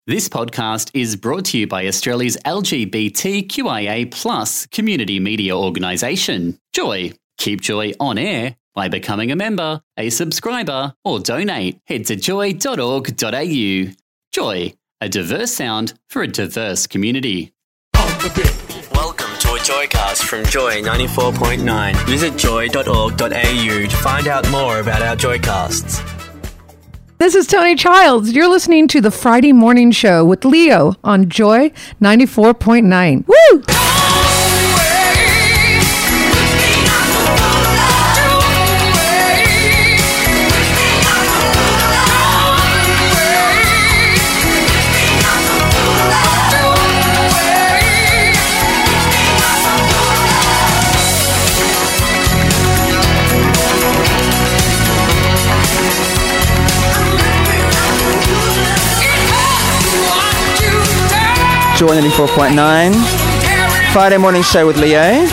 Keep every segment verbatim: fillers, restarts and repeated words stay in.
This podcast is brought to you by Australia's L G B T Q I A plus community media organisation, Joy. Keep Joy on air by becoming a member, a subscriber, or donate. Head to joy dot org dot a u. Joy, a diverse sound for a diverse community. Welcome to a Joycast from Joy ninety-four point nine. Visit joy dot org dot a u to find out more about our Joycasts. This is Tony Childs. You're listening to the Friday Morning Show with Leo on Joy ninety-four point nine. Woo! Joy ninety-four point nine, Friday Morning Show with Leo.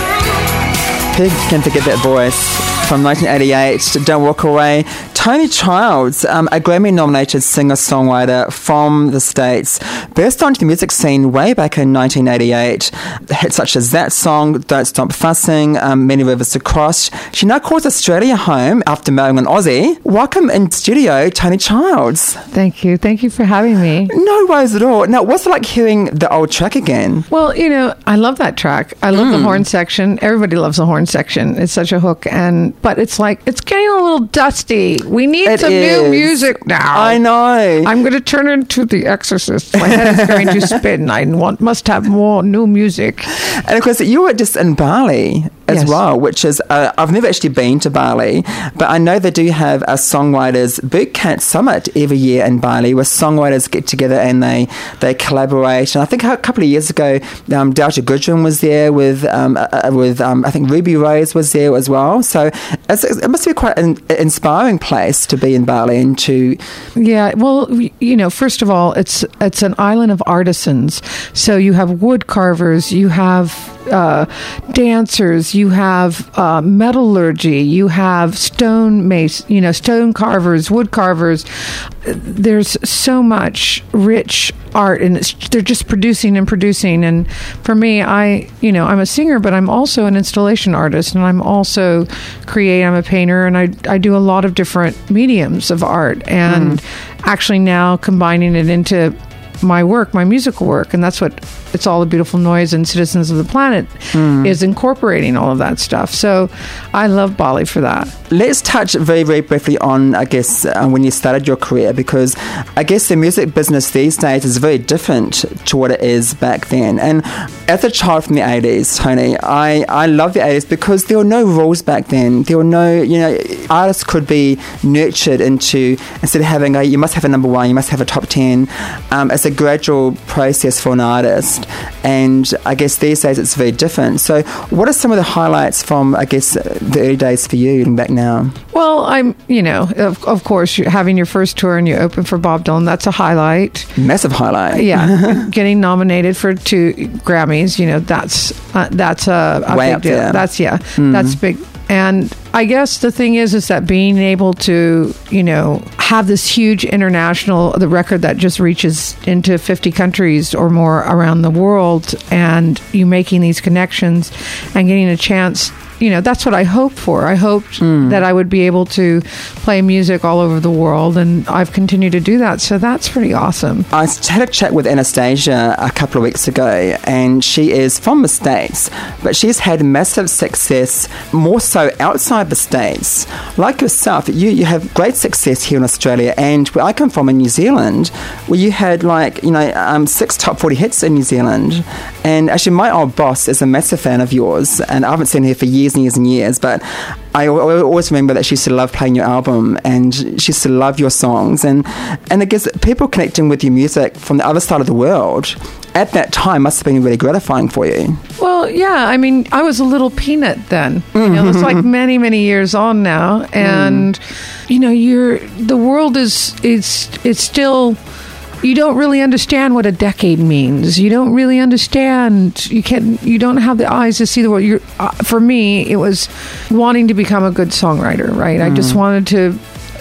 Who can forget that voice from nineteen eighty-eight, Don't Walk Away. Tony Childs, um, a Grammy-nominated singer-songwriter from the States, burst onto the music scene way back in nineteen eighty-eight. Hits such as that song, Don't Stop Fussing, um, Many Rivers to Cross. She now calls Australia home after marrying an Aussie. Welcome in studio, Tony Childs. Thank you. Thank you for having me. No worries at all. Now, what's it like hearing the old track again? Well, you know, I love that track. I love mm. the horn section. Everybody loves the horn section. It's such a hook. And but it's like, it's getting a little dusty. We need it some is. new music now. I know. I'm going to turn into The Exorcist. My head is going to spin. I want, must have more new music. And of course, you were just in Bali as yes. well, which is, uh, I've never actually been to Bali, but I know they do have a Songwriters Bootcamp Summit every year in Bali where songwriters get together and they, they collaborate. And I think a couple of years ago, um, Delta Goodrem was there with, um, uh, with um, I think Ruby Rose was there as well. So it's, it must be quite an inspiring place to be in Bali and to... Yeah, well, you know, first of all, it's it's an island of artisans. So you have wood carvers, you have uh, dancers, you have uh, metallurgy, you have stone mace, you know, stone carvers, wood carvers. There's so much rich art, and it's, they're just producing and producing. And for me, I, you know, I'm a singer, but I'm also an installation artist, and I'm also create. I'm a painter, and I I do a lot of different mediums of art, and mm. actually now combining it into my work, my musical work, and that's what It's All a Beautiful Noise and Citizens of the Planet mm. is incorporating all of that stuff. So I love Bali for that. Let's touch very, very briefly on, I guess, uh, when you started your career, because I guess the music business these days is very different to what it is back then. And as a child from the eighties, Tony, I, I love the eighties because there were no rules back then. There were no, you know, artists could be nurtured into, instead of having a, you must have a number one, you must have a top ten, um, it's a gradual process for an artist. And I guess these days it's very different. So what are some of the highlights from, I guess, the early days for you looking back now? Well, I'm, you know, of, of course, you're having your first tour and you open for Bob Dylan, that's a highlight. Massive highlight. Yeah. Getting nominated for two Grammys, you know, that's uh, that's a, a Way big up deal. there. That's, yeah, mm. that's big. And I guess the thing is, is that being able to, you know, have this huge international, the record that just reaches into fifty countries or more around the world, and you making these connections and getting a chance, you know, that's what I hoped for. I hoped mm. that I would be able to play music all over the world, and I've continued to do that. So that's pretty awesome. I had a chat with Anastasia a couple of weeks ago, and she is from the States, but she's had massive success more so outside the States. Like yourself, you, you have great success here in Australia, and where I come from in New Zealand, where you had like, you know, um, six top forty hits in New Zealand. And actually my old boss is a massive fan of yours, and I haven't seen her for years and years and years, but I always remember that she used to love playing your album, and she used to love your songs, and and I guess people connecting with your music from the other side of the world at that time must have been really gratifying for you. Well, yeah, I mean, I was a little peanut then. You know, it's like many, many years on now, and mm. you know, you're the world is is it's still. You don't really understand what a decade means. You don't really understand. You can't. You don't have the eyes to see the world. You're, uh, for me, it was wanting to become a good songwriter. Right. Mm. I just wanted to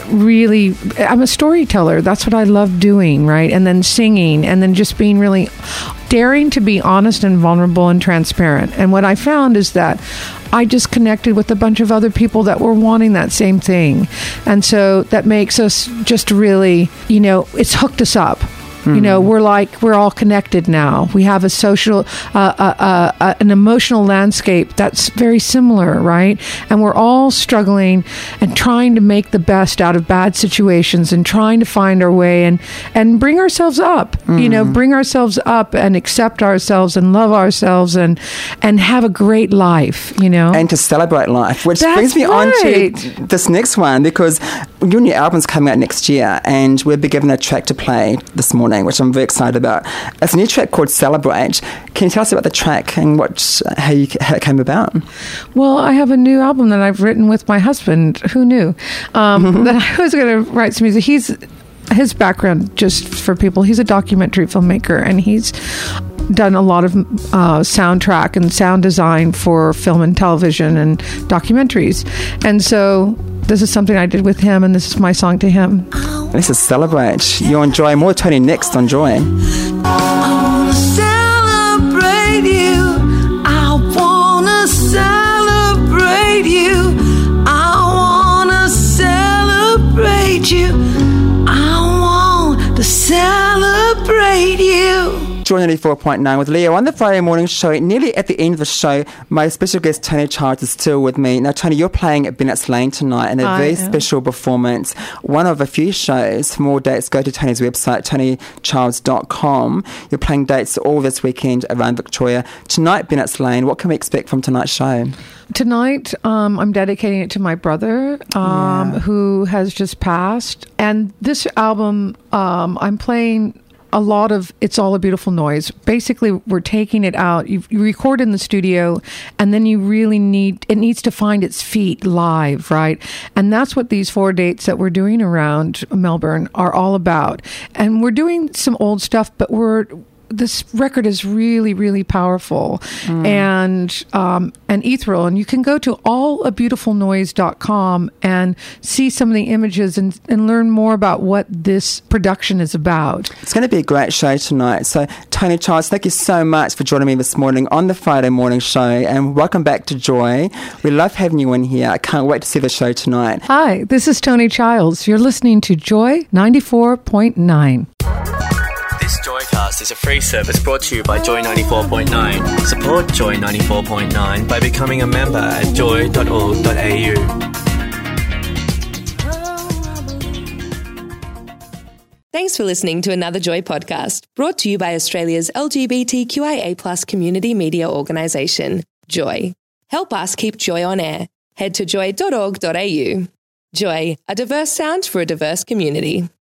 really, I'm a storyteller. That's what I love doing, right? And then singing, and then just being really daring to be honest and vulnerable and transparent. And what I found is that I just connected with a bunch of other people that were wanting that same thing. And so that makes us just really, you know, it's hooked us up. You know, we're like, we're all connected now. We have a social, uh, uh, uh, uh, an emotional landscape that's very similar, right? And we're all struggling and trying to make the best out of bad situations and trying to find our way and, and bring ourselves up, mm. you know, bring ourselves up and accept ourselves and love ourselves and, and have a great life, you know? And to celebrate life, which That's brings me right. on to this next one, because your new album's coming out next year and we'll be given a track to play this morning, which I'm very excited about. It's a new track called Celebrate. Can you tell us about the track and what, how, you, how it came about? Well, I have a new album that I've written with my husband. Who knew um, that I was going to write some music? He's his background, just for people, he's a documentary filmmaker, and he's done a lot of uh, soundtrack and sound design for film and television and documentaries. And so this is something I did with him, and this is my song to him. This is Celebrate. You'll enjoy more Tony next on Joy. I wanna celebrate you. I wanna celebrate you. I wanna celebrate you. I want to celebrate you. Joy ninety-four point nine with Leo on the Friday morning show. Nearly at the end of the show, my special guest Tony Childs is still with me. Now, Tony, you're playing at Bennett's Lane tonight in a I very am. special performance. One of a few shows. For more dates, go to Tony's website, tony childs dot com. You're playing dates all this weekend around Victoria. Tonight, Bennett's Lane. What can we expect from tonight's show? Tonight, um, I'm dedicating it to my brother, um, Yeah. who has just passed. And this album, um, I'm playing a lot of It's All a Beautiful Noise. Basically, we're taking it out. You, you record in the studio, and then you really need, it needs to find its feet live, right? And that's what these four dates that we're doing around Melbourne are all about. And we're doing some old stuff, but we're, this record is really, really powerful mm. and um, and ethereal. And you can go to all a beautiful noise dot com and see some of the images and, and learn more about what this production is about. It's going to be a great show tonight. So, Tony Childs, thank you so much for joining me this morning on the Friday morning show, and welcome back to Joy. We love having you in here. I can't wait to see the show tonight. Hi, this is Tony Childs. You're listening to Joy ninety-four point nine. This Joycast is a free service brought to you by Joy ninety-four point nine. Support Joy ninety-four point nine by becoming a member at joy dot org dot a u. Thanks for listening to another Joy podcast, brought to you by Australia's L G B T Q I A plus community media organisation, Joy. Help us keep Joy on air. Head to joy dot org dot a u. Joy, a diverse sound for a diverse community.